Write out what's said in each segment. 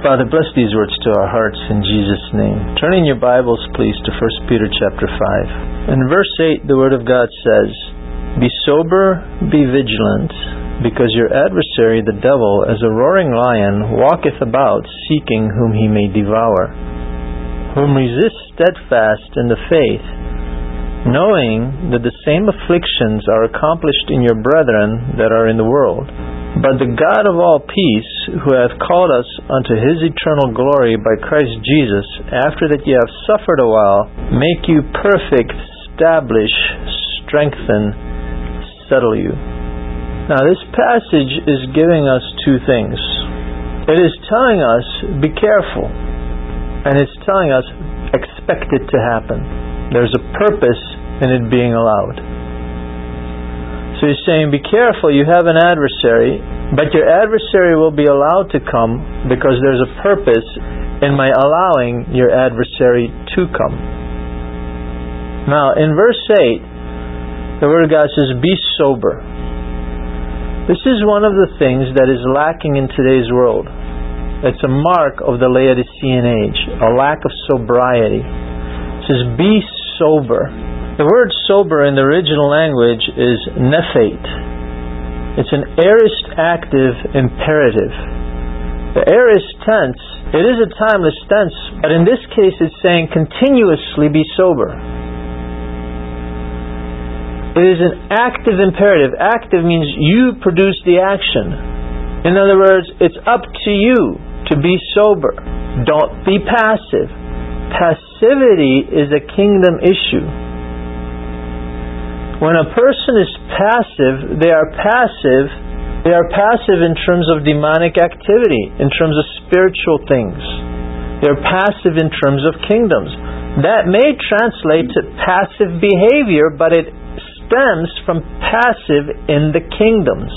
Father, bless these words to our hearts in Jesus' name. Turn in your Bibles, please, to 1 Peter chapter 5. In verse 8, the Word of God says, "Be sober, be vigilant, because your adversary, the devil, as a roaring lion, walketh about, seeking whom he may devour. Whom resist steadfast in the faith, knowing that the same afflictions are accomplished in your brethren that are in the world. But the God of all peace, who hath called us unto His eternal glory by Christ Jesus, after that ye have suffered a while, make you perfect, establish, strengthen, settle you." Now this passage is giving us two things. It is telling us, be careful. And it's telling us, expect it to happen. There's a purpose in it being allowed. So he's saying, be careful, you have an adversary, but your adversary will be allowed to come because there's a purpose in my allowing your adversary to come. Now, in verse 8, the Word of God says, be sober. This is one of the things that is lacking in today's world. It's a mark of the Laodicean age, a lack of sobriety. It says, be sober. The word sober in the original language is nephate. It's an aorist active imperative. The aorist tense, it is a timeless tense, but in this case it's saying continuously be sober. It is an active imperative. Active means you produce the action. In other words, it's up to you to be sober. Don't be passive. Passivity is a kingdom issue. When a person is passive, they are passive in terms of demonic activity, in terms of spiritual things. They're passive in terms of kingdoms. That may translate to passive behavior, but it stems from passive in the kingdoms.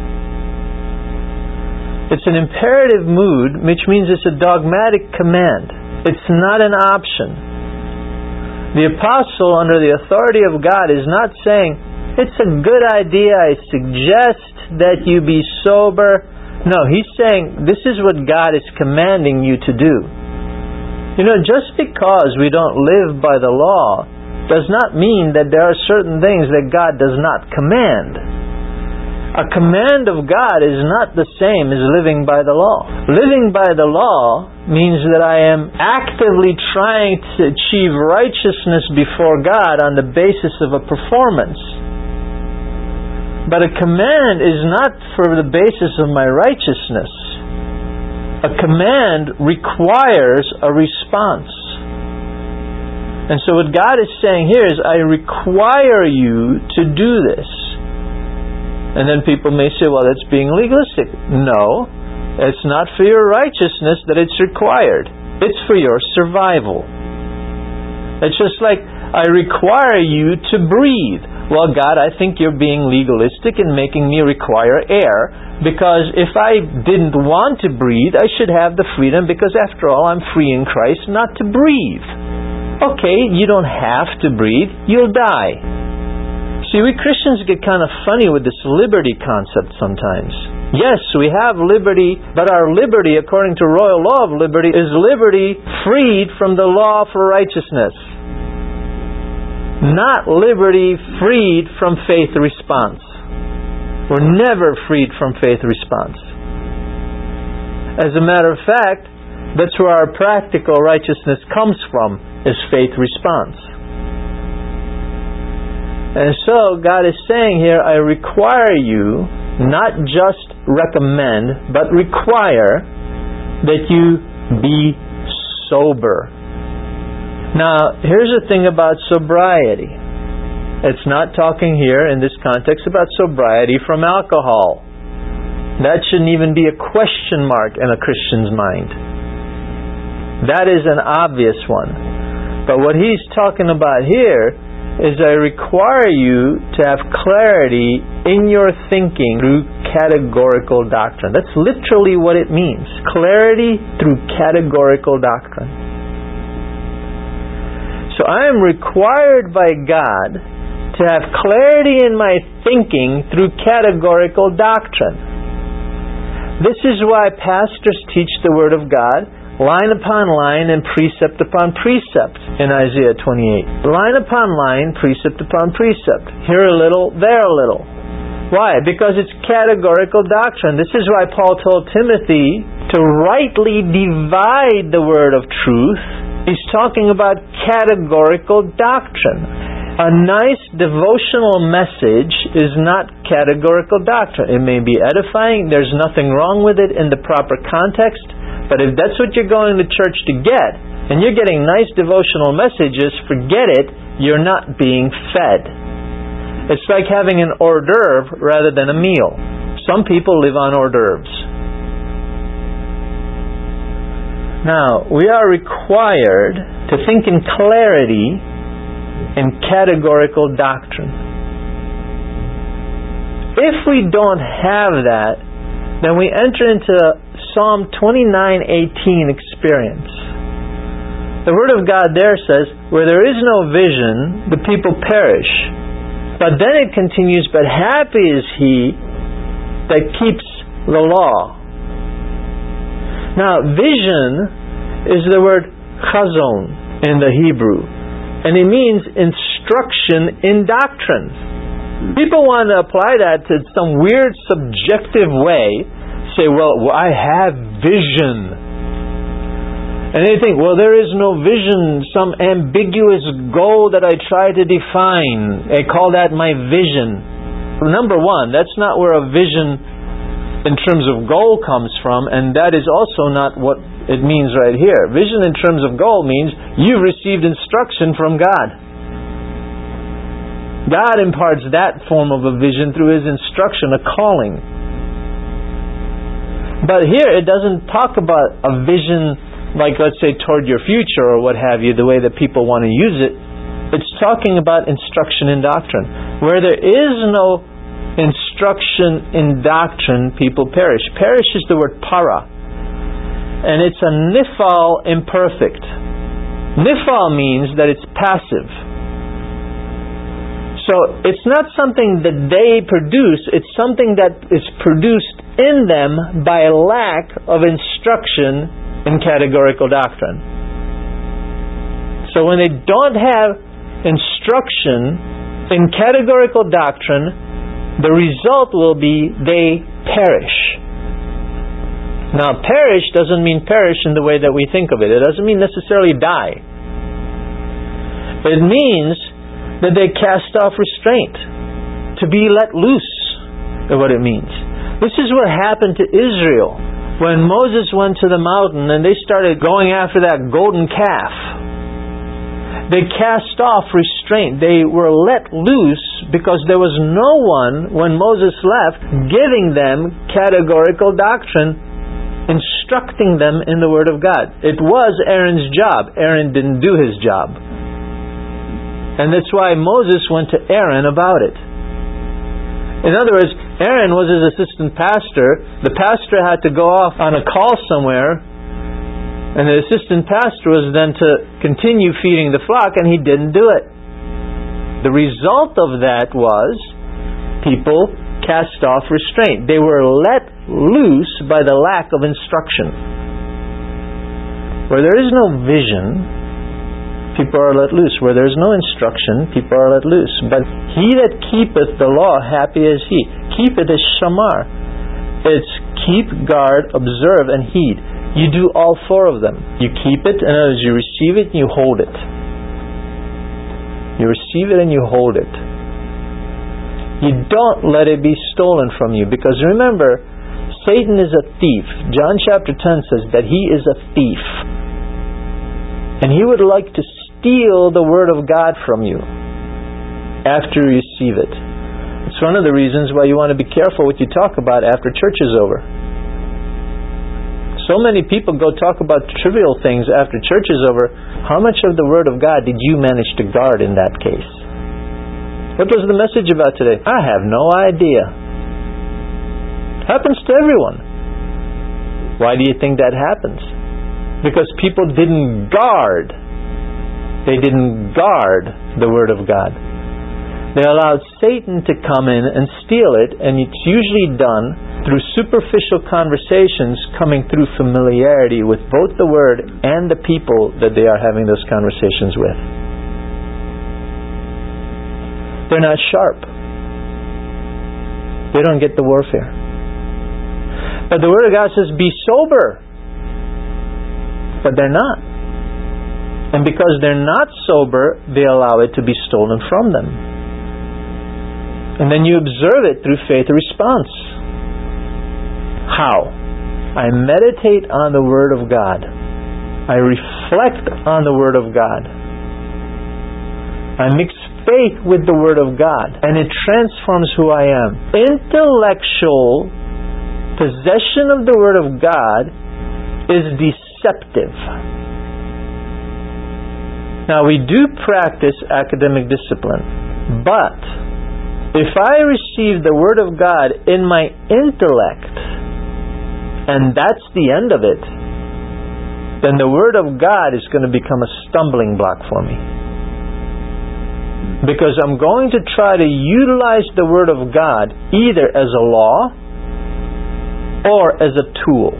It's an imperative mood, which means it's a dogmatic command. It's not an option. The apostle, under the authority of God, is not saying, it's a good idea, I suggest that you be sober. No, he's saying, this is what God is commanding you to do. You know, just because we don't live by the law does not mean that there are certain things that God does not command. A command of God is not the same as living by the law. Living by the law means that I am actively trying to achieve righteousness before God on the basis of a performance. But a command is not for the basis of my righteousness. A command requires a response. And so what God is saying here is, I require you to do this. And then people may say, well, that's being legalistic. No, it's not for your righteousness that it's required. It's for your survival. It's just like, I require you to breathe. Well, God, I think you're being legalistic and making me require air, because if I didn't want to breathe, I should have the freedom, because after all, I'm free in Christ not to breathe. Okay, you don't have to breathe. You'll die. See, we Christians get kind of funny with this liberty concept sometimes. Yes, we have liberty, but our liberty, according to royal law of liberty, is liberty freed from the law for righteousness. Not liberty freed from faith response. We're never freed from faith response. As a matter of fact, that's where our practical righteousness comes from, is faith response. And so God is saying here, I require you, not just recommend, but require that you be sober. Now, here's the thing about sobriety. It's not talking here in this context about sobriety from alcohol. That shouldn't even be a question mark in a Christian's mind. That is an obvious one. But what he's talking about here is, I require you to have clarity in your thinking through categorical doctrine. That's literally what it means. Clarity through categorical doctrine. So I am required by God to have clarity in my thinking through categorical doctrine. This is why pastors teach the Word of God line upon line and precept upon precept in Isaiah 28. Line upon line, precept upon precept. Here a little, there a little. Why? Because it's categorical doctrine. This is why Paul told Timothy to rightly divide the word of truth. He's talking about categorical doctrine. A nice devotional message is not categorical doctrine. It may be edifying. There's nothing wrong with it in the proper context. But if that's what you're going to church to get, and you're getting nice devotional messages, forget it. You're not being fed. It's like having an hors d'oeuvre rather than a meal. Some people live on hors d'oeuvres. Now, we are required to think in clarity in categorical doctrine. If we don't have that, then we enter into Psalm 29:18 experience. The Word of God there says, where there is no vision, the people perish. But then it continues, but happy is he that keeps the law. Now, vision is the word chazon in the Hebrew, and it means instruction in doctrine. People want to apply that to some weird subjective way. Say, well, I have vision. And they think, well, there is no vision, some ambiguous goal that I try to define. They call that my vision. Number one, that's not where a vision in terms of goal comes from, and that is also not what it means right here. Vision in terms of goal means you've received instruction from God. God imparts that form of a vision through His instruction, a calling. But here it doesn't talk about a vision like, let's say, toward your future or what have you, the way that people want to use it. It's talking about instruction in doctrine. Where there is no instruction in doctrine, people perish. Perish is the word para. And it's a nifal imperfect. Nifal means that it's passive. So it's not something that they produce, it's something that is produced in them by a lack of instruction in categorical doctrine. So when they don't have instruction in categorical doctrine, the result will be they perish. Now, perish doesn't mean perish in the way that we think of it. It doesn't mean necessarily die. It means that they cast off restraint, to be let loose, is what it means. This is what happened to Israel when Moses went to the mountain and they started going after that golden calf. They cast off restraint. They were let loose because there was no one, when Moses left, giving them categorical doctrine, instructing them in the Word of God. It was Aaron's job. Aaron didn't do his job. And that's why Moses went to Aaron about it. In other words, Aaron was his assistant pastor. The pastor had to go off on a call somewhere, and the assistant pastor was then to continue feeding the flock, and he didn't do it. The result of that was people cast off restraint. They were let loose by the lack of instruction. Where there is no vision, people are let loose. Where there is no instruction, people are let loose. But he that keepeth the law, happy is he. Keepeth is shamar. It's keep, guard, observe, and heed. You do all four of them. You keep it, and as you receive it, you hold it. You receive it and you hold it. You don't let it be stolen from you, because remember, Satan is a thief. John chapter 10 says that he is a thief. And he would like to steal the Word of God from you after you receive it. It's one of the reasons why you want to be careful what you talk about after church is over. So many people go talk about trivial things after church is over. How much of the Word of God did you manage to guard in that case? What was the message about today? I have no idea. Happens to everyone. Why do you think that happens? Because people didn't guard. They didn't guard the Word of God. They allowed Satan to come in and steal it, and it's usually done through superficial conversations coming through familiarity with both the Word and the people that they are having those conversations with. They're not sharp. They don't get the warfare. But the Word of God says, be sober. But they're not. And because they're not sober, they allow it to be stolen from them. And then you observe it through faith response. How? I meditate on the Word of God. I reflect on the Word of God. I mix faith with the Word of God, and it transforms who I am. Intellectual possession of the Word of God is deceptive. Now, we do practice academic discipline, but if I receive the Word of God in my intellect, and that's the end of it, then the Word of God is going to become a stumbling block for me. Because I'm going to try to utilize the Word of God either as a law or as a tool.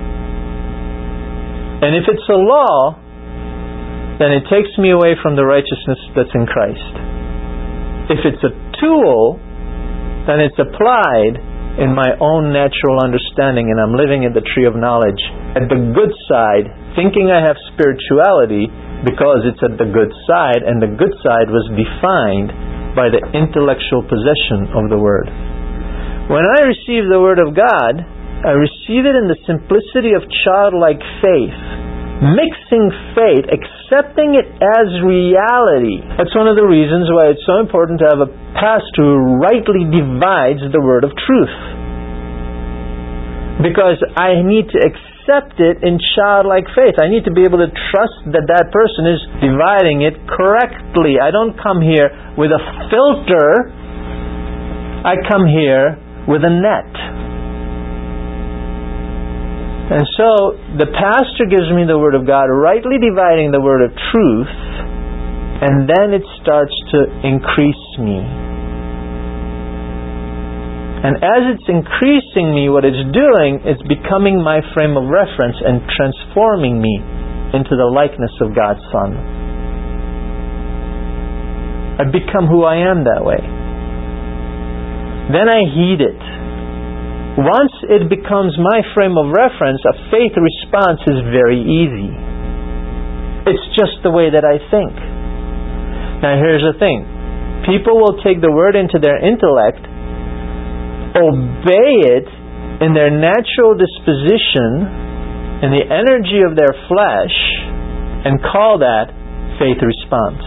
And if it's a law, then it takes me away from the righteousness that's in Christ. If it's a tool, then it's applied in my own natural understanding, and I'm living in the tree of knowledge at the good side, thinking I have spirituality because it's at the good side, and the good side was defined by the intellectual possession of the Word. When I receive the Word of God, I receive it in the simplicity of childlike faith, mixing faith, accepting it as reality. That's one of the reasons why it's so important to have a pastor who rightly divides the word of truth. Because I need to accept it in childlike faith. I need to be able to trust that that person is dividing it correctly. I don't come here with a filter. I come here with a net. And so, the pastor gives me the Word of God, rightly dividing the word of truth, and then it starts to increase me. And as it's increasing me, what it's doing is becoming my frame of reference and transforming me into the likeness of God's Son. I become who I am that way. Then I heed it. Once it becomes my frame of reference, a faith response is very easy. It's just the way that I think. Now here's the thing. People will take the Word into their intellect, obey it in their natural disposition, in the energy of their flesh, and call that faith response.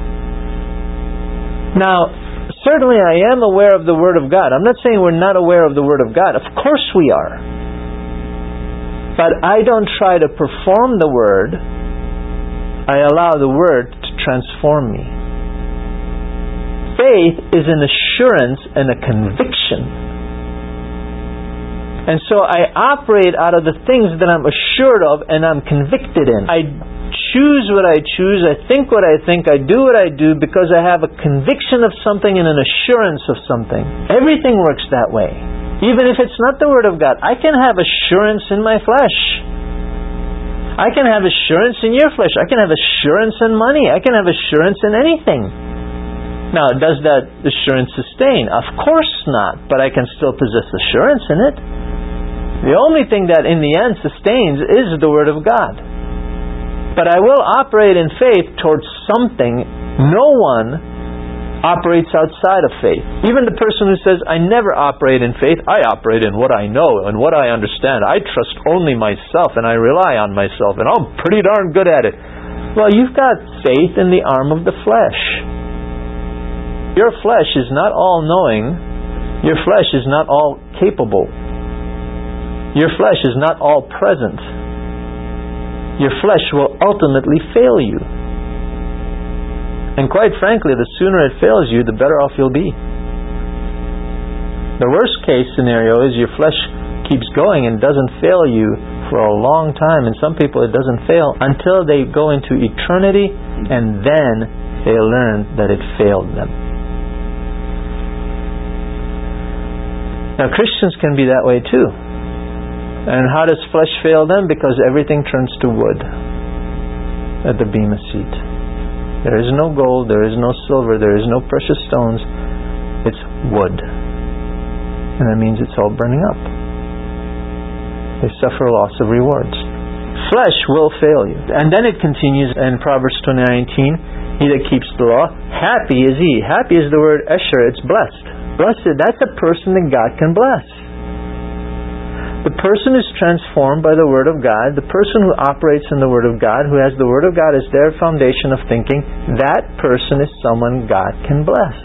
Now, certainly I am aware of the Word of God. I'm not saying we're not aware of the Word of God. Of course we are. But I don't try to perform the Word. I allow the Word to transform me. Faith is an assurance and a conviction. And so I operate out of the things that I'm assured of and I'm convicted in. I choose what I choose, I think what I think, I do what I do because I have a conviction of something and an assurance of something. Everything works that way. Even if it's not the Word of God, I can have assurance in my flesh. I can have assurance in your flesh. I can have assurance in money. I can have assurance in anything. Now, does that assurance sustain? Of course not, but I can still possess assurance in it. The only thing that in the end sustains is the Word of God. But I will operate in faith towards something. No one operates outside of faith. Even the person who says, I never operate in faith, I operate in what I know and what I understand. I trust only myself and I rely on myself and I'm pretty darn good at it. Well, you've got faith in the arm of the flesh. Your flesh is not all knowing. Your flesh is not all capable. Your flesh is not all present. Your flesh will ultimately fail you. And quite frankly, the sooner it fails you, the better off you'll be. The worst case scenario is your flesh keeps going and doesn't fail you for a long time. And some people it doesn't fail until they go into eternity, and then they learn that it failed them. Now Christians can be that way too. And how does flesh fail them? Because everything turns to wood at the Bema seat. There is no gold, there is no silver, there is no precious stones. It's wood. And that means it's all burning up. They suffer loss of rewards. Flesh will fail you. And then it continues in Proverbs 20:19, he that keeps the law, happy is he. Happy is the word esher, it's blessed. Blessed, that's a person that God can bless. The person is transformed by the Word of God. The person who operates in the Word of God, who has the Word of God as their foundation of thinking, that person is someone God can bless.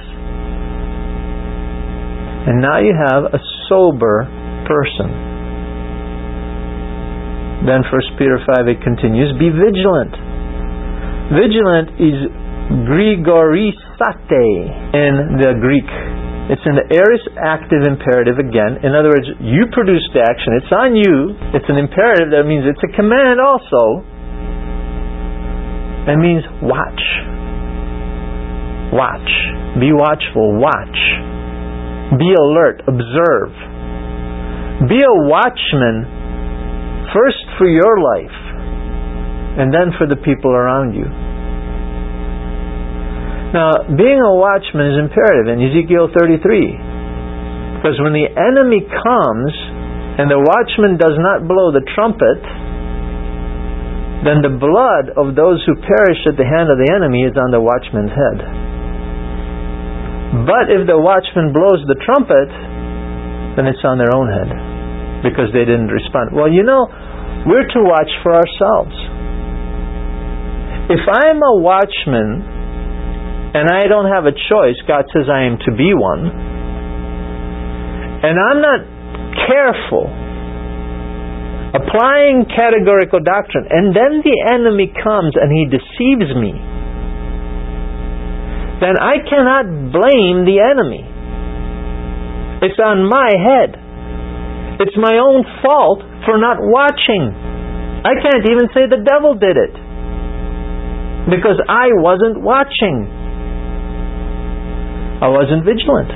And now you have a sober person. Then 1 Peter 5, it continues, be vigilant. Vigilant is grigorisate in the Greek. It's an aorist active imperative again. In other words, you produce the action. It's on you. It's an imperative. That means it's a command also. That means watch. Watch. Be watchful. Watch. Be alert. Observe. Be a watchman first for your life and then for the people around you. Now, being a watchman is imperative in Ezekiel 33. Because when the enemy comes and the watchman does not blow the trumpet, then the blood of those who perish at the hand of the enemy is on the watchman's head. But if the watchman blows the trumpet, then it's on their own head. Because they didn't respond. Well, we're to watch for ourselves. If I'm a watchman and I don't have a choice, God says I am to be one, and I'm not careful, applying categorical doctrine, and then the enemy comes and he deceives me, then I cannot blame the enemy. It's on my head. It's my own fault for not watching. I can't even say the devil did it, because I wasn't watching. I wasn't vigilant.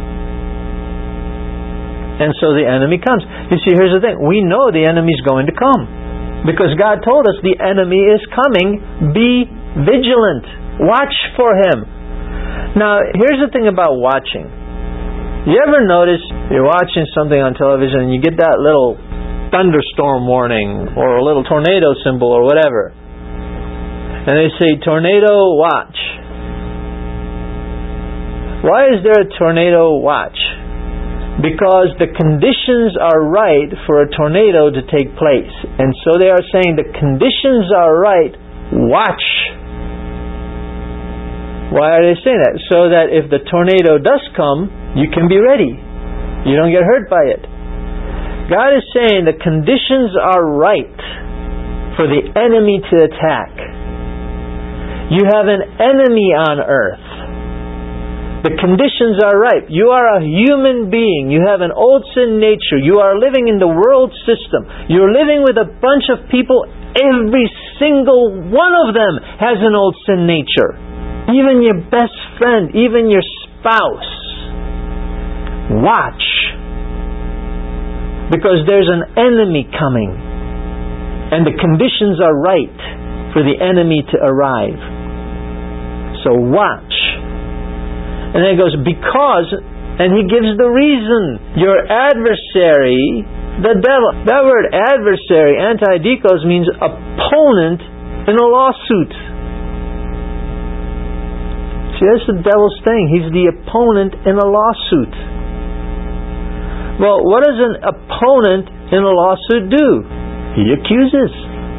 And so the enemy comes. You see, here's the thing. We know the enemy's going to come. Because God told us the enemy is coming. Be vigilant. Watch for him. Now, here's the thing about watching. You ever notice you're watching something on television and you get that little thunderstorm warning or a little tornado symbol or whatever. And they say, tornado watch. Why is there a tornado watch? Because the conditions are right for a tornado to take place. And so they are saying the conditions are right, watch. Why are they saying that? So that if the tornado does come, you can be ready. You don't get hurt by it. God is saying the conditions are right for the enemy to attack. You have an enemy on earth. The conditions are right. You are a human being. You have an old sin nature. You are living in the world system. You're living with a bunch of people. Every single one of them has an old sin nature. Even your best friend, even your spouse. Watch. Because there's an enemy coming. And the conditions are right for the enemy to arrive. So watch. And then it goes, because, and he gives the reason. Your adversary, the devil. That word adversary, antidikos, means opponent in a lawsuit. See, that's the devil's thing. He's the opponent in a lawsuit. Well, what does an opponent in a lawsuit do? He accuses.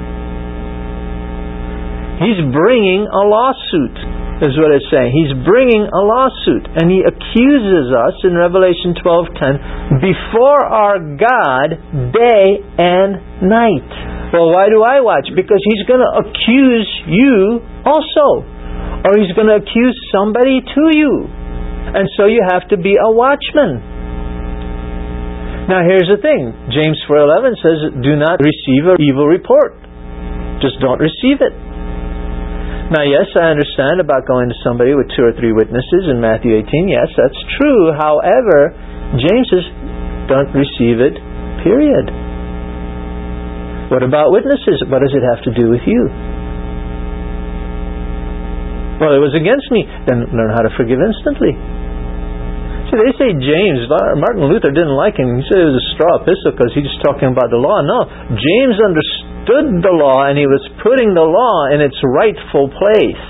He's bringing a lawsuit. Is what it's saying. He's bringing a lawsuit, and he accuses us in Revelation 12:10 before our God day and night. Well, why do I watch? Because he's going to accuse you also, or he's going to accuse somebody to you, and so you have to be a watchman. Now, here's the thing. James 4:11 says, "Do not receive an evil report. Just don't receive it." Now, yes, I understand about going to somebody with 2 or 3 witnesses in Matthew 18. Yes, that's true. However, James says, don't receive it, period. What about witnesses? What does it have to do with you? Well, it was against me. Then learn how to forgive instantly. See, they say James, Martin Luther didn't like him. He said it was a straw epistle because he's just talking about the law. No, James understood the law and he was putting the law in its rightful place.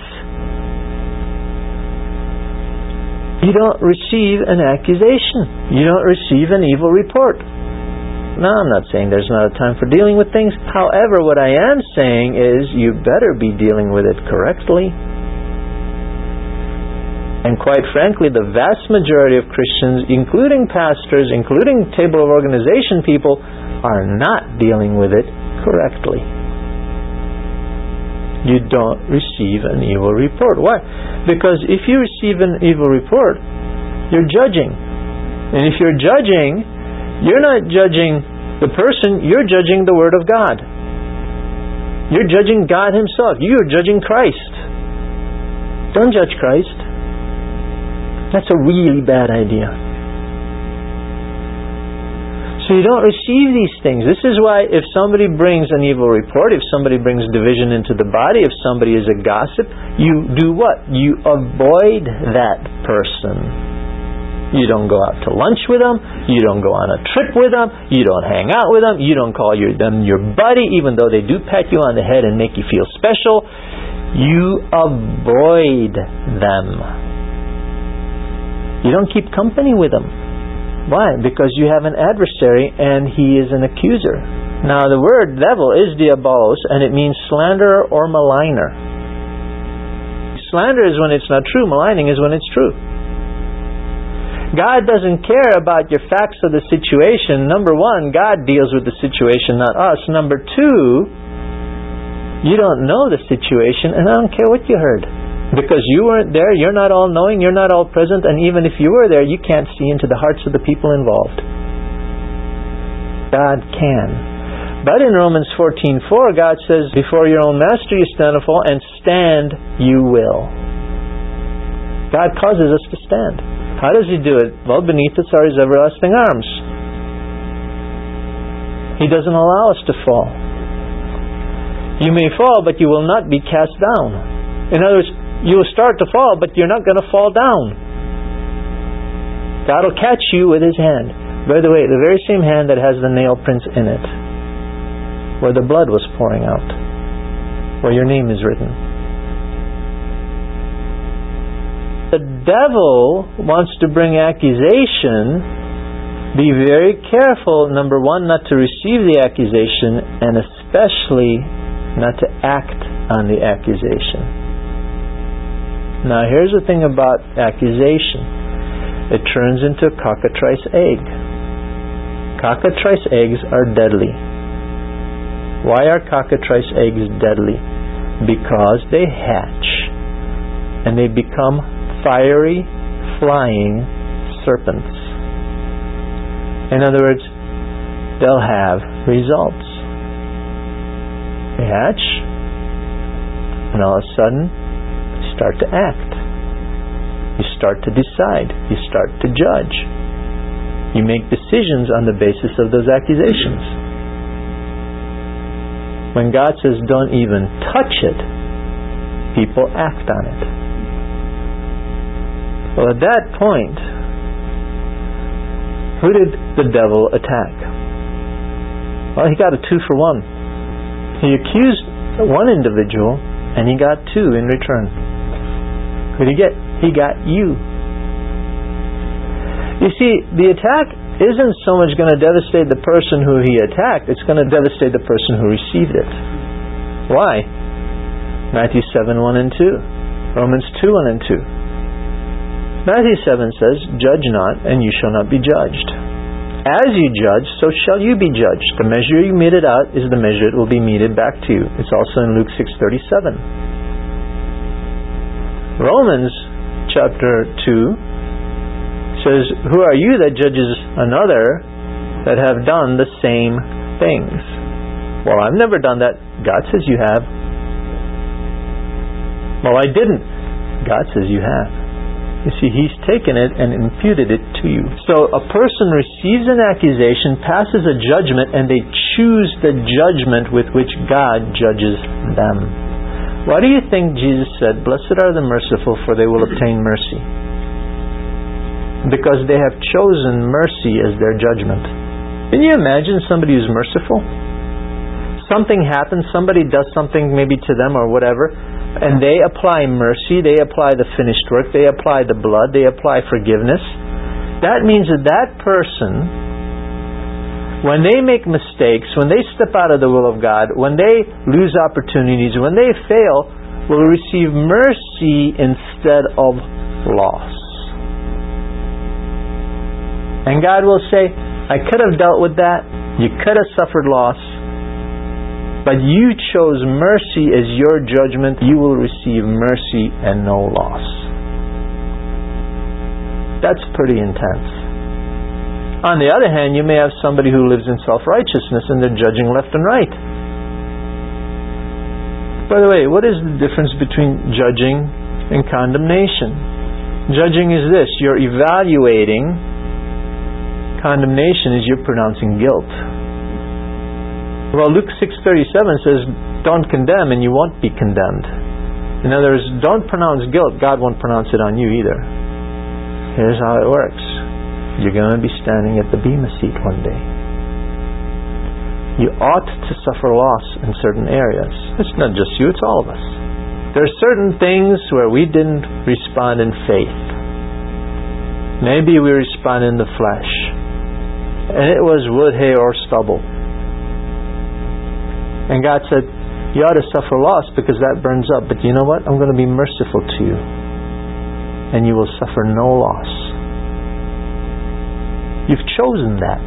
You don't receive an accusation. You don't receive an evil report. Now, I'm not saying there's not a time for dealing with things. However, what I am saying is you better be dealing with it correctly. And quite frankly, the vast majority of Christians, including pastors, including table of organization people, are not dealing with it correctly. You don't receive an evil report. Why? Because if you receive an evil report, you're judging. And if you're judging, you're not judging the person, you're judging the Word of God. You're judging God Himself. You're judging Christ. Don't judge Christ. That's a really bad idea. So you don't receive these things. This is why if somebody brings an evil report, if somebody brings division into the body, if somebody is a gossip, you do what? You avoid that person. You don't go out to lunch with them. You don't go on a trip with them. You don't hang out with them. You don't call them your buddy, even though they do pat you on the head and make you feel special. You avoid them. You don't keep company with them. Why? Because you have an adversary and he is an accuser. Now the word devil is diabolos and it means slanderer or maligner. Slander is when it's not true. Maligning is when it's true. God doesn't care about your facts of the situation. Number one, God deals with the situation, not us. Number two, you don't know the situation and I don't care what you heard. Because you weren't there, you're not all knowing, you're not all present, and even if you were there, you can't see into the hearts of the people involved. God can. But in Romans 14:4, God says, before your own master you stand or fall, and stand you will. God causes us to stand. How does He do it? Well, beneath us are His everlasting arms. He doesn't allow us to fall. You may fall, but you will not be cast down. In other words, you will start to fall, but you're not going to fall down. God will catch you with His hand. By the way, the very same hand that has the nail prints in it, where the blood was pouring out, where your name is written. The devil wants to bring accusation. Be very careful, number one, not to receive the accusation, and especially not to act on the accusation. Now here's the thing about accusation. It turns into a cockatrice egg. Cockatrice eggs are deadly. Why are cockatrice eggs deadly? Because they hatch and they become fiery, flying serpents. In other words, they'll have results. They hatch and all of a sudden start to act. You start to decide. You start to judge. You make decisions on the basis of those accusations. When God says don't even touch it, people act on it. Well, at that point, who did the devil attack? Well, he got a 2-for-1. He accused one individual and he got 2 in return. Who did he get? He got you. You see, the attack isn't so much going to devastate the person who he attacked, it's going to devastate the person who received it. Why? Matthew 7:1 and 2. Romans 2:1 and 2. Matthew 7 says, judge not, and you shall not be judged. As you judge, so shall you be judged. The measure you meted out is the measure it will be meted back to you. It's also in Luke 6:37. Romans chapter 2 says, who are you that judges another that have done the same things? Well, I've never done that. God says you have. Well, I didn't. God says you have. You see, He's taken it and imputed it to you. So a person receives an accusation, passes a judgment, and they choose the judgment with which God judges them. Why do you think Jesus said, "Blessed are the merciful, for they will obtain mercy"? Because they have chosen mercy as their judgment. Can you imagine somebody who's merciful? Something happens, somebody does something maybe to them or whatever, and they apply mercy, they apply the finished work, they apply the blood, they apply forgiveness. That means that that person, when they make mistakes, when they step out of the will of God, when they lose opportunities, when they fail, will receive mercy instead of loss. And God will say, "I could have dealt with that, you could have suffered loss, but you chose mercy as your judgment. You will receive mercy and no loss." That's pretty intense. On the other hand, you may have somebody who lives in self-righteousness and they're judging left and right. By the way, what is the difference between judging and condemnation? Judging is this: you're evaluating. Condemnation is you're pronouncing guilt. Well, Luke 6:37 says, "Don't condemn and you won't be condemned." In other words, don't pronounce guilt. God won't pronounce it on you either. Here's how it works. You're going to be standing at the Bema seat one day. You ought to suffer loss in certain areas. It's not just you, it's all of us. There are certain things where we didn't respond in faith. Maybe we respond in the flesh. And it was wood, hay, or stubble. And God said, "You ought to suffer loss because that burns up. But you know what? I'm going to be merciful to you. And you will suffer no loss." You've chosen that.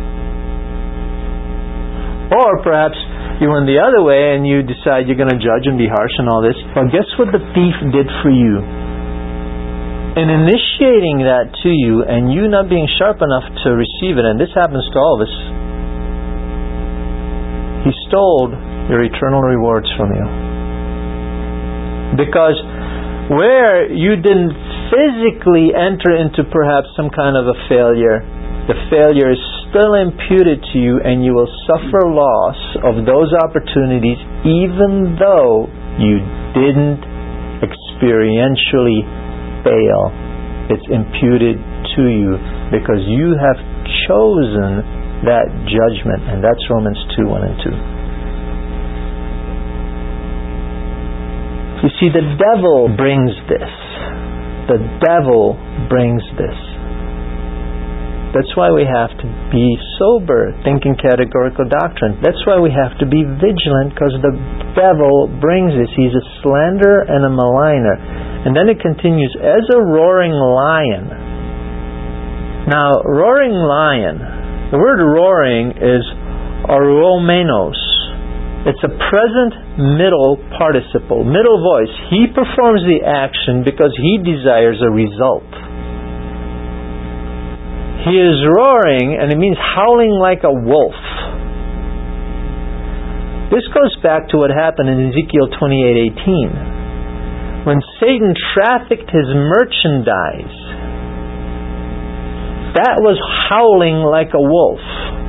Or perhaps you went the other way and you decide you're going to judge and be harsh and all this. Well, guess what the thief did for you? In initiating that to you and you not being sharp enough to receive it, and this happens to all of us, he stole your eternal rewards from you. Because where you didn't physically enter into perhaps some kind of a failure, the failure is still imputed to you and you will suffer loss of those opportunities even though you didn't experientially fail. It's imputed to you because you have chosen that judgment, and that's Romans 2:1 and 2. You see, the devil brings this. The devil brings this. That's why we have to be sober, thinking categorical doctrine. That's why we have to be vigilant, because the devil brings this. He's a slanderer and a maligner. And then it continues, as a roaring lion. Now, roaring lion, the word roaring is aromenos. It's a present middle participle, middle voice. He performs the action because he desires a result. He is roaring, and it means howling like a wolf. This goes back to what happened in Ezekiel 28:18. When Satan trafficked his merchandise, that was howling like a wolf.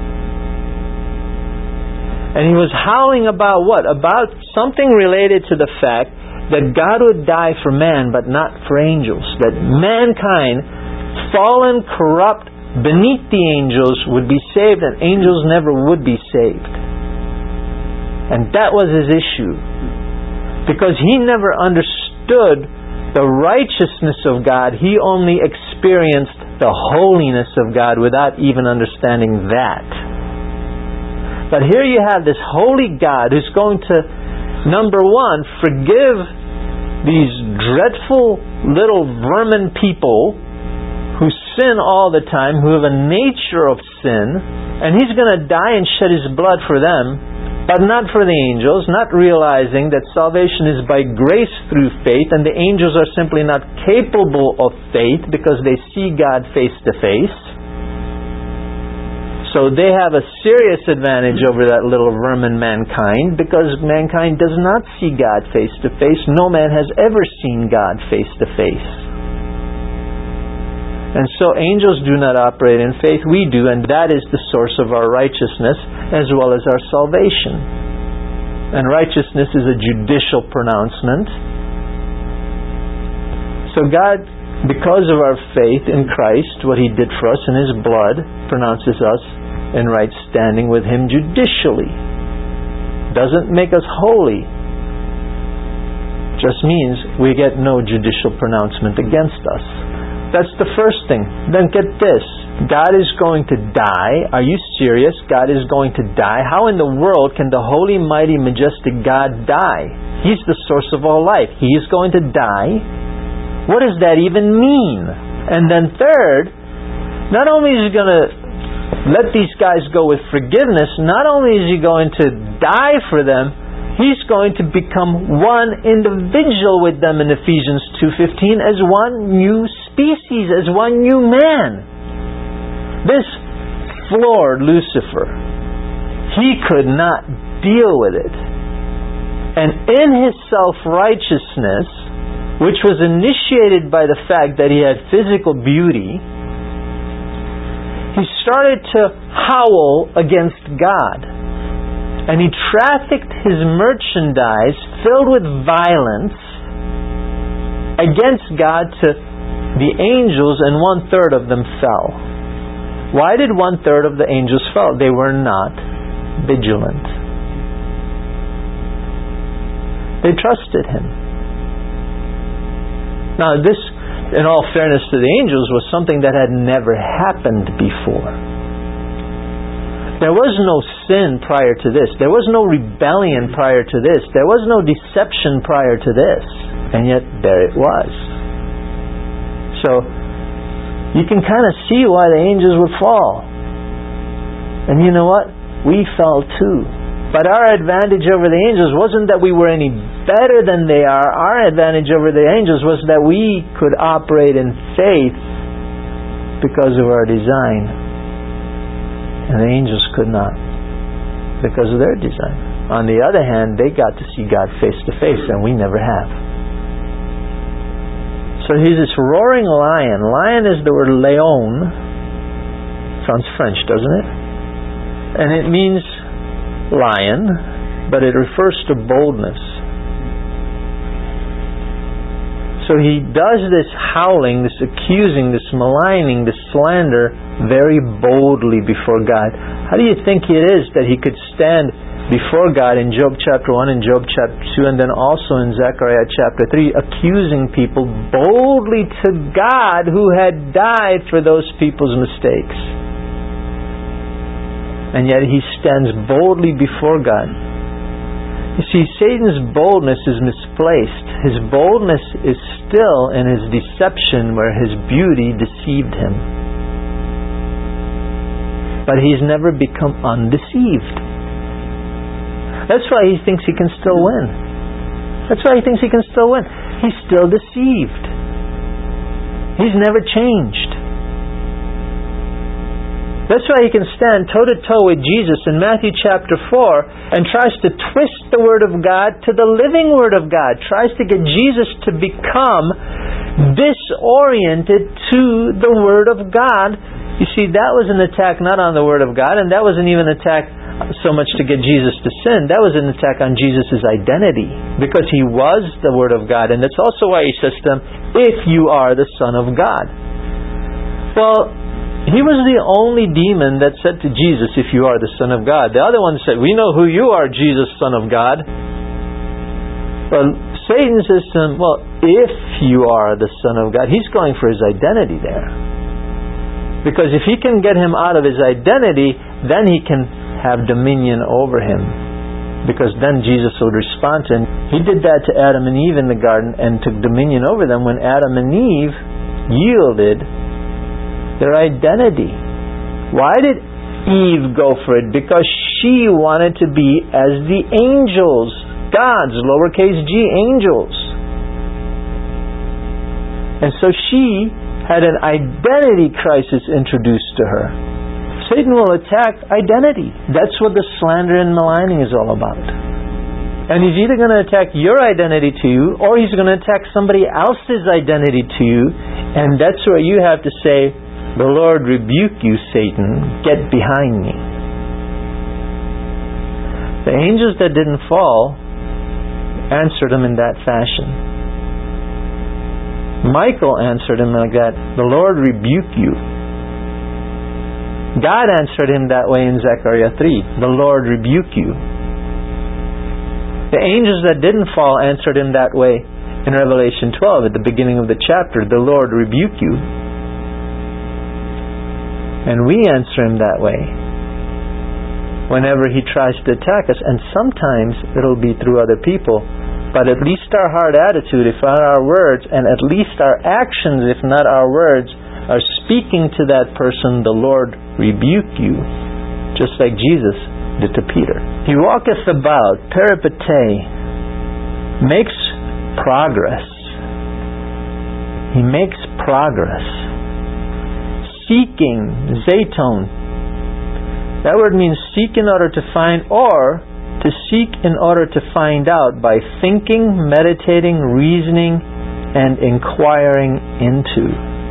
And he was howling about what? About something related to the fact that God would die for man, but not for angels. That mankind, fallen, corrupt, beneath the angels, would be saved, and angels never would be saved. And that was his issue. Because he never understood the righteousness of God. He only experienced the holiness of God without even understanding that. But here you have this holy God who's going to, number one, forgive these dreadful little vermin people who sin all the time, who have a nature of sin, and He's going to die and shed His blood for them, but not for the angels, not realizing that salvation is by grace through faith, and the angels are simply not capable of faith because they see God face to face. So they have a serious advantage over that little vermin mankind, because mankind does not see God face to face. No man has ever seen God face to face. And so angels do not operate in faith. We do, and that is the source of our righteousness as well as our salvation. And righteousness is a judicial pronouncement. So God, because of our faith in Christ, what He did for us in His blood, pronounces us in right standing with Him judicially. Doesn't make us holy. Just means we get no judicial pronouncement against us. That's the first thing. Then get this. God is going to die. Are you serious? God is going to die? How in the world can the holy, mighty, majestic God die? He's the source of all life. He is going to die? What does that even mean? And then third, not only is He going to let these guys go with forgiveness, not only is He going to die for them, He's going to become one individual with them in Ephesians 2:15 as one new species, as one new man. This floored Lucifer. He could not deal with it. And in his self-righteousness, which was initiated by the fact that he had physical beauty, he started to howl against God. And he trafficked his merchandise filled with violence against God to the angels, and 1/3 of them fell. Why did 1/3 of the angels fall? They were not vigilant. They trusted Him. Now this, in all fairness to the angels, was something that had never happened before. There was no sin prior to this. There was no rebellion prior to this. There was no deception prior to this. And yet there it was. So you can kind of see why the angels would fall. And you know what? We fell too. But our advantage over the angels wasn't that we were any better than they are. Our advantage over the angels was that we could operate in faith because of our design. And the angels could not, because of their design. On the other hand, they got to see God face to face, and we never have. So He's this roaring lion. Lion is the word leon. Sounds French, doesn't it? And it means lion, but it refers to boldness. So He does this howling, this accusing, this maligning, this slander very boldly before God. How do you think it is that He could stand before God in Job chapter 1 and Job chapter 2 and then also in Zechariah chapter 3, accusing people boldly to God who had died for those people's mistakes? And yet He stands boldly before God. You see, Satan's boldness is misplaced. His boldness is still in his deception where his beauty deceived him. But he's never become undeceived. That's why he thinks he can still win. That's why he thinks he can still win. He's still deceived. He's never changed. That's why he can stand toe-to-toe with Jesus in Matthew chapter 4 and tries to twist the Word of God to the living Word of God. Tries to get Jesus to become disoriented to the Word of God. You see, that was an attack not on the Word of God, and that wasn't even an attack so much to get Jesus to sin. That was an attack on Jesus' identity, because He was the Word of God. And that's also why He says to them, if you are the Son of God. Well, He was the only demon that said to Jesus, if you are the Son of God. The other one said, we know who you are, Jesus, Son of God. Well, Satan says to him, well, if you are the Son of God. He's going for his identity there. Because if he can get him out of his identity, then he can have dominion over him. Because then Jesus would respond to him. He did that to Adam and Eve in the garden and took dominion over them when Adam and Eve yielded their identity. Why did Eve go for it? Because she wanted to be as the angels, God's lowercase g angels. And so she had an identity crisis introduced to her. Satan will attack identity. That's what the slander and maligning is all about. And he's either going to attack your identity to you, or he's going to attack somebody else's identity to you, And that's where you have to say, "The Lord rebuke you, Satan. Get behind me." The angels that didn't fall answered him in that fashion. Michael answered him like that, "The Lord rebuke you." God answered him that way in Zechariah 3, "The Lord rebuke you." The angels that didn't fall answered him that way in Revelation 12 at the beginning of the chapter, "The Lord rebuke you." And we answer him that way whenever he tries to attack us. And sometimes it'll be through other people. But at least our heart attitude, if not our words, and at least our actions, if not our words, are speaking to that person, "The Lord rebuke you," just like Jesus did to Peter. He walketh about, peripete, makes progress. He makes progress. Seeking, zeton. That word means seek in order to find, or to seek in order to find out by thinking, meditating, reasoning, and inquiring into.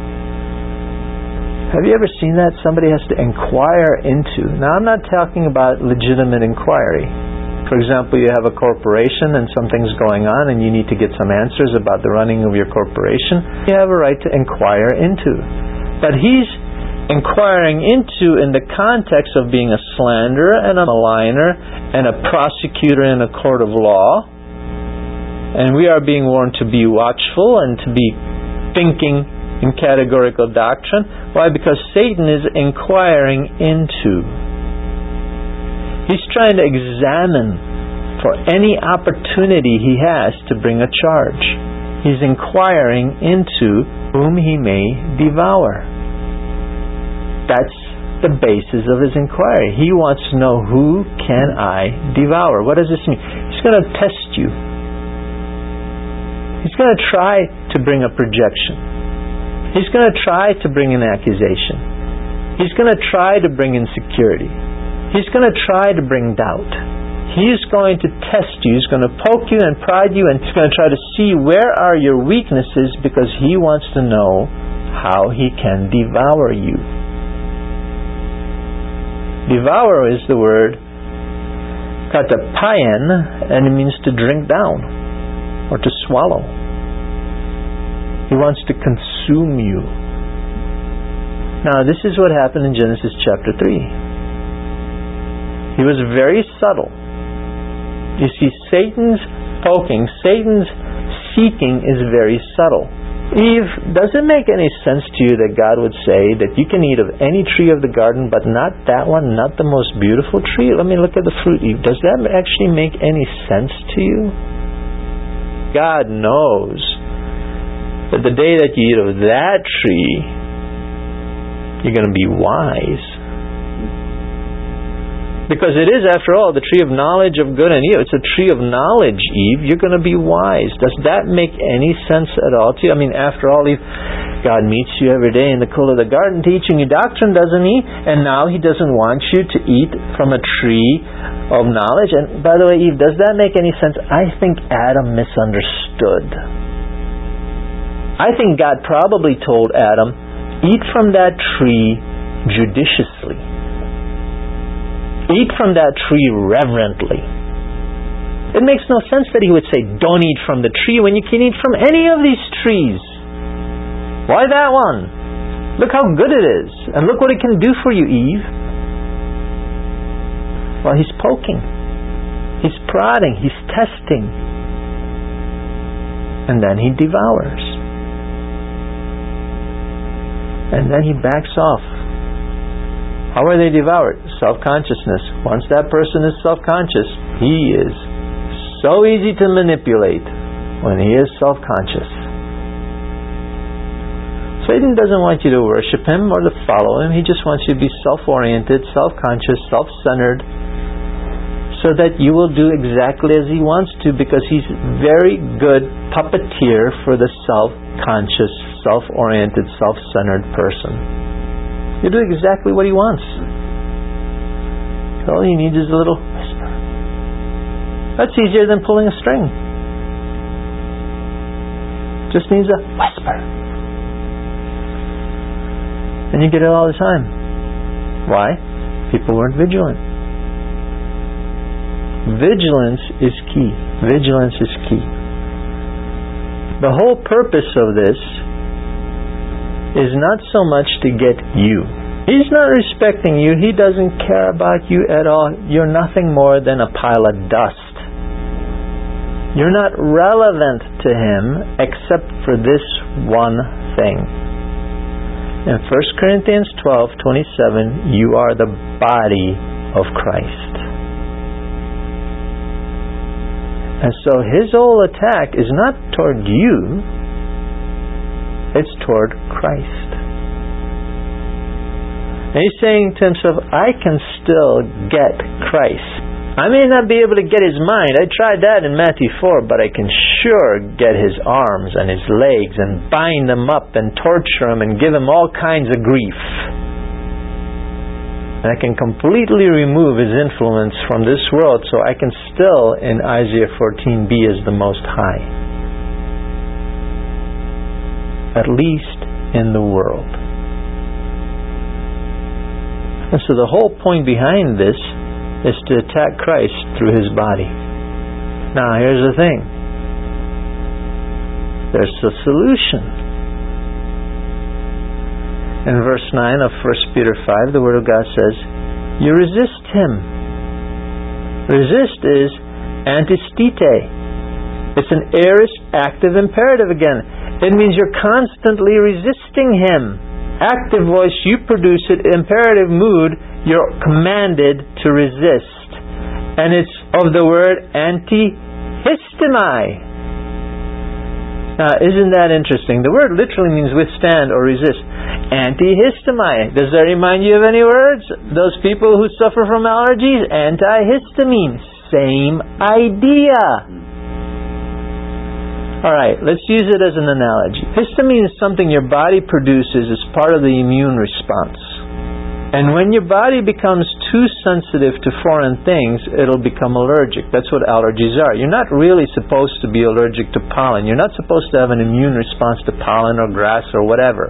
Have you ever seen that? Somebody has to inquire into. Now, I'm not talking about legitimate inquiry. For example, you have a corporation and something's going on and you need to get some answers about the running of your corporation. You have a right to inquire into. But he's inquiring into in the context of being a slanderer and a maligner and a prosecutor in a court of law. And we are being warned to be watchful and to be thinking in categorical doctrine. Why? Because Satan is inquiring into. He's trying to examine for any opportunity he has to bring a charge. He's inquiring into whom he may devour. That's the basis of his inquiry. He wants to know, who can I devour? What does this mean? He's going to test you. He's going to try to bring a projection. He's going to try to bring an accusation. He's going to try to bring insecurity. He's going to try to bring doubt. He's going to test you. He's going to poke you and prod you, and he's going to try to see where are your weaknesses, because he wants to know how he can devour you. Devour is the word katapayan, and it means to drink down or to swallow. He wants to consume you. Now, this is what happened in Genesis chapter 3. He was very subtle. You see, Satan's poking, Satan's seeking is very subtle. Eve, does it make any sense to you that God would say that you can eat of any tree of the garden, but not that one, not the most beautiful tree? Let me look at the fruit, Eve. Does that actually make any sense to you? God knows that the day that you eat of that tree, you're going to be wise. Because it is, after all, the tree of knowledge of good and evil. It's a tree of knowledge, Eve. You're going to be wise. Does that make any sense at all to you? I mean, after all, Eve, God meets you every day in the cool of the garden teaching you doctrine, doesn't He? And now He doesn't want you to eat from a tree of knowledge. And by the way, Eve, does that make any sense? I think Adam misunderstood. I think God probably told Adam, eat from that tree judiciously. Eat from that tree reverently. It makes no sense that He would say, don't eat from the tree when you can eat from any of these trees. Why that one? Look how good it is. And look what it can do for you, Eve. Well, He's poking. He's prodding. He's testing. And then He devours. And then He backs off. How are they devoured? Self-consciousness. Once that person is self-conscious, he is so easy to manipulate when he is self-conscious. Satan doesn't want you to worship him or to follow him. He just wants you to be self-oriented, self-conscious, self-centered, so that you will do exactly as he wants to, because he's very good puppeteer for the self-conscious, self-oriented, self-centered person. You do exactly what he wants. All he needs is a little whisper. That's easier than pulling a string. Just needs a whisper. And you get it all the time. Why? People weren't vigilant. Vigilance is key. Vigilance is key. The whole purpose of this is not so much to get you. He's not respecting you. He doesn't care about you at all. You're nothing more than a pile of dust. You're not relevant to Him except for this one thing. In 1 Corinthians 12:27, you are the body of Christ. And so His whole attack is not toward you, it's toward Christ. And He's saying to Himself, I can still get Christ. I may not be able to get His mind. I tried that in Matthew 4, but I can sure get His arms and His legs and bind them up and torture Him and give Him all kinds of grief. And I can completely remove His influence from this world, so I can still, in Isaiah 14, be as the Most High. At least in the world. And so the whole point behind this is to attack Christ through His body. Now here's the thing. There's a solution. In verse 9 of 1 Peter 5, the Word of God says, you resist Him. Resist is antistete. It's an aorist active imperative again. It means you're constantly resisting Him. Active voice, you produce it. Imperative mood, you're commanded to resist. And it's of the word antihistemi. Now, isn't that interesting? The word literally means withstand or resist. Antihistemi. Does that remind you of any words? Those people who suffer from allergies? Antihistamine. Same idea. Alright, let's use it as an analogy. Histamine is something your body produces as part of the immune response. And when your body becomes too sensitive to foreign things, it'll become allergic. That's what allergies are. You're not really supposed to be allergic to pollen. You're not supposed to have an immune response to pollen or grass or whatever.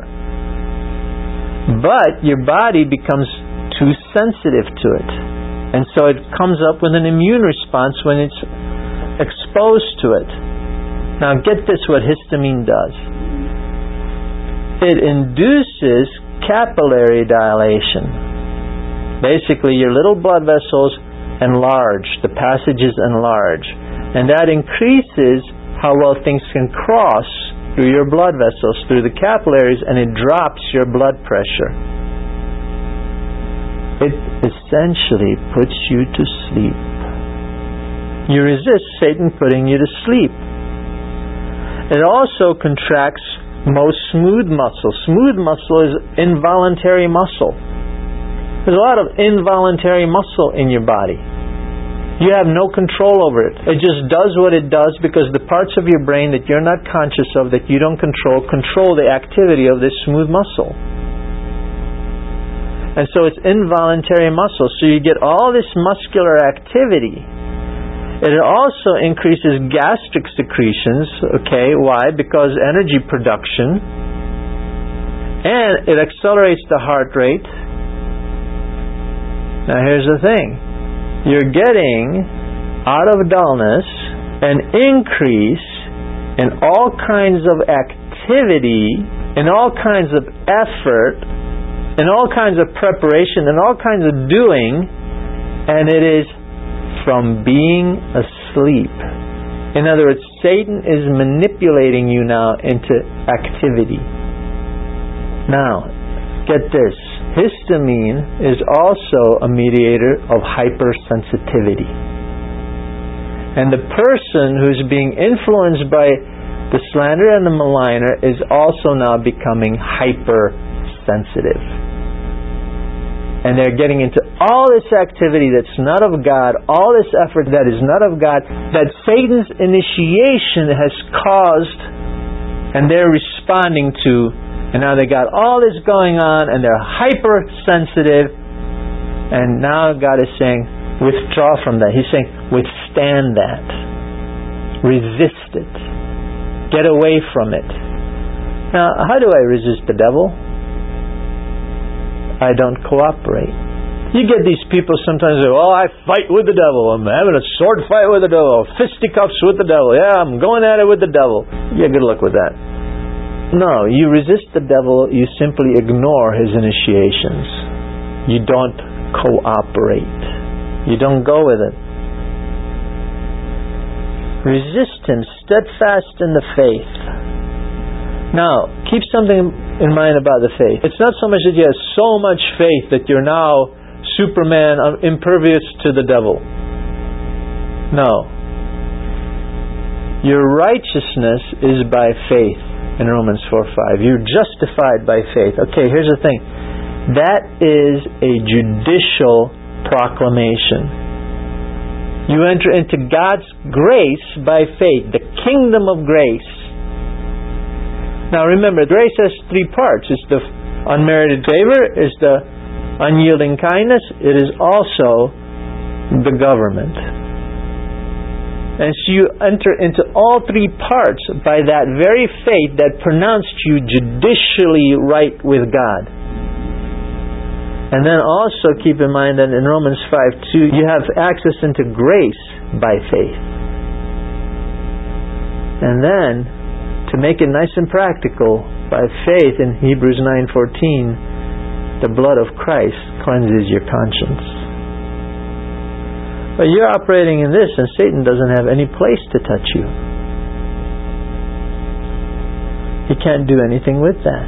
But your body becomes too sensitive to it. And so it comes up with an immune response when it's exposed to it. Now get this, what histamine does. It induces capillary dilation. Basically, your little blood vessels enlarge, the passages enlarge, and that increases how well things can cross through your blood vessels, through the capillaries, and it drops your blood pressure. It essentially puts you to sleep. You resist Satan putting you to sleep. It also contracts most smooth muscle. Smooth muscle is involuntary muscle. There's a lot of involuntary muscle in your body. You have no control over it. It just does what it does because the parts of your brain that you're not conscious of, that you don't control the activity of this smooth muscle. And so it's involuntary muscle. So you get all this muscular activity. It also increases gastric secretions. Okay, why? Because energy production. And it accelerates the heart rate. Now here's the thing. You're getting, out of dullness, an increase in all kinds of activity, in all kinds of effort, in all kinds of preparation, in all kinds of doing, and it is from being asleep. In other words, Satan is manipulating you now into activity. Now, get this. Histamine is also a mediator of hypersensitivity. And the person who's being influenced by the slanderer and the maligner is also now becoming hypersensitive. And they're getting into all this activity that's not of God, all this effort that is not of God, that Satan's initiation has caused, and they're responding to. And now they got all this going on, and they're hypersensitive. And now God is saying, withdraw from that. He's saying, withstand that. Resist it. Get away from it. Now, how do I resist the devil? I don't cooperate. You get these people sometimes say, well, I fight with the devil. I'm having a sword fight with the devil. Fisticuffs with the devil. Yeah, I'm going at it with the devil. Yeah, good luck with that. No, you resist the devil. You simply ignore his initiations. You don't cooperate. You don't go with it. Resist him, steadfast in the faith. Now, keep something in mind about the faith. It's not so much that you have so much faith that you're now Superman, impervious to the devil. No. Your righteousness is by faith in Romans 4:5. You're justified by faith. Okay, here's the thing. That is a judicial proclamation. You enter into God's grace by faith, the kingdom of grace. Now remember, grace has three parts. It's the unmerited favor, it's the unyielding kindness, it is also the government. And so you enter into all three parts by that very faith that pronounced you judicially right with God. And then also keep in mind that in Romans 5:2 you have access into grace by faith. And then, to make it nice and practical, by faith in Hebrews 9:14, the blood of Christ cleanses your conscience. But you're operating in this, and Satan doesn't have any place to touch you. He can't do anything with that.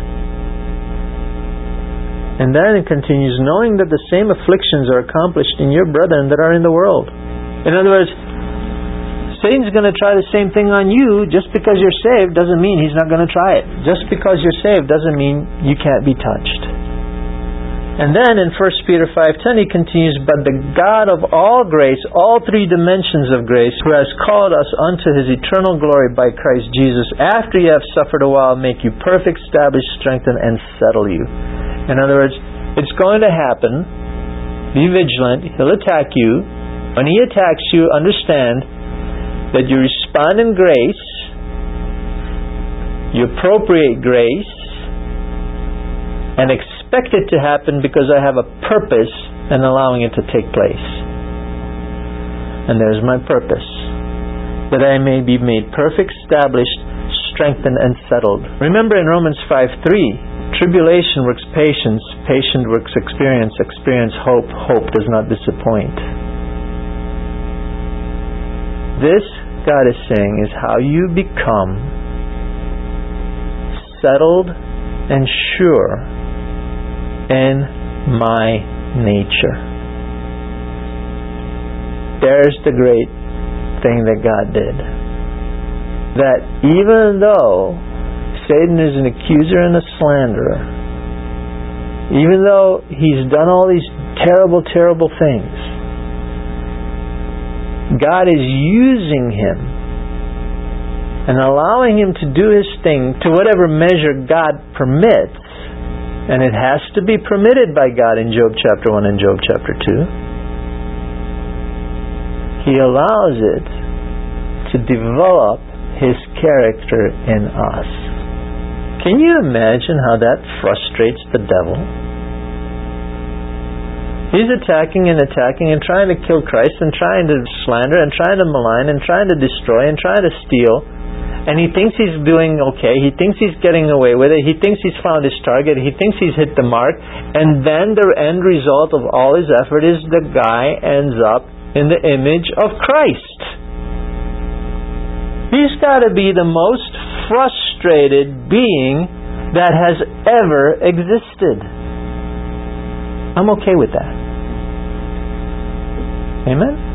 And then it continues, knowing that the same afflictions are accomplished in your brethren that are in the world. In other words, Satan's going to try the same thing on you. Just because you're saved doesn't mean he's not going to try it. Just because you're saved doesn't mean you can't be touched. And then in 1 Peter 5:10 he continues, but the God of all grace, all three dimensions of grace, who has called us unto his eternal glory by Christ Jesus, after you have suffered a while, make you perfect, establish, strengthen, and settle you. In other words, it's going to happen. Be vigilant. He'll attack you. When he attacks you, understand that you respond in grace, you appropriate grace, and expect it to happen because I have a purpose in allowing it to take place. And there's my purpose, that I may be made perfect, established, strengthened, and settled. Remember in Romans 5:3, tribulation works patience, patience works experience, experience hope, hope does not disappoint. This, God is saying, is how you become settled and sure in my nature. There's the great thing that God did. That even though Satan is an accuser and a slanderer, even though he's done all these terrible, terrible things, God is using him and allowing him to do his thing to whatever measure God permits. And it has to be permitted by God in Job chapter 1 and Job chapter 2. He allows it to develop his character in us. Can you imagine how that frustrates the devil? He's attacking and attacking and trying to kill Christ and trying to slander and trying to malign and trying to destroy and trying to steal. And he thinks he's doing okay. He thinks he's getting away with it. He thinks he's found his target. He thinks he's hit the mark. And then the end result of all his effort is the guy ends up in the image of Christ. He's got to be the most frustrated being that has ever existed. I'm okay with that. Amen?